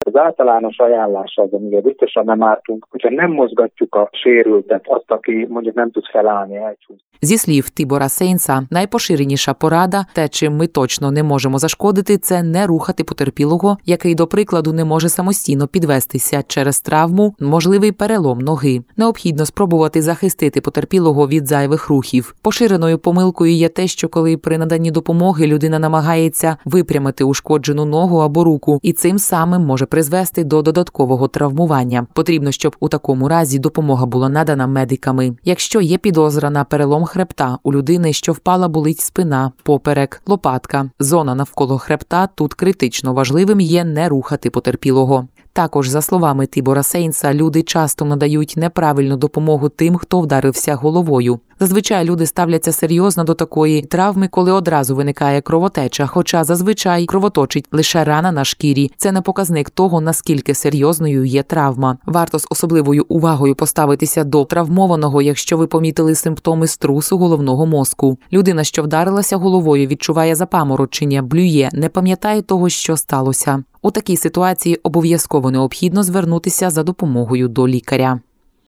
Az általános ajánlás az, amivel biztosan nem ártunk, hogyha nem mozgatjuk a sérültet, azt, aki mondjuk nem tud felállni, elcsúszni. Зі слів Тібора Сейнса, найпоширеніша порада, те, чим ми точно не можемо зашкодити, це не рухати потерпілого, який, до прикладу, не може самостійно підвестися через травму, можливий перелом ноги. Необхідно спробувати захистити потерпілого від зайвих рухів. Поширеною помилкою є те, що коли при наданні допомоги людина намагається випрямити ушкоджену ногу або руку, і цим самим може призвести до додаткового травмування. Потрібно, щоб у такому разі допомога була надана медиками. Якщо є підозра на перелом хребта, у людини, що впала, болить спина, поперек, лопатка, зона навколо хребта, тут критично важливим є не рухати потерпілого. Також, за словами Тібора Сейнса, люди часто надають неправильну допомогу тим, хто вдарився головою. Зазвичай люди ставляться серйозно до такої травми, коли одразу виникає кровотеча, хоча зазвичай кровоточить лише рана на шкірі. Це не показник того, наскільки серйозною є травма. Варто з особливою увагою поставитися до травмованого, якщо ви помітили симптоми струсу головного мозку. Людина, що вдарилася головою, відчуває запаморочення, блює, не пам'ятає того, що сталося. У такій ситуації обов'язково необхідно звернутися за допомогою до лікаря.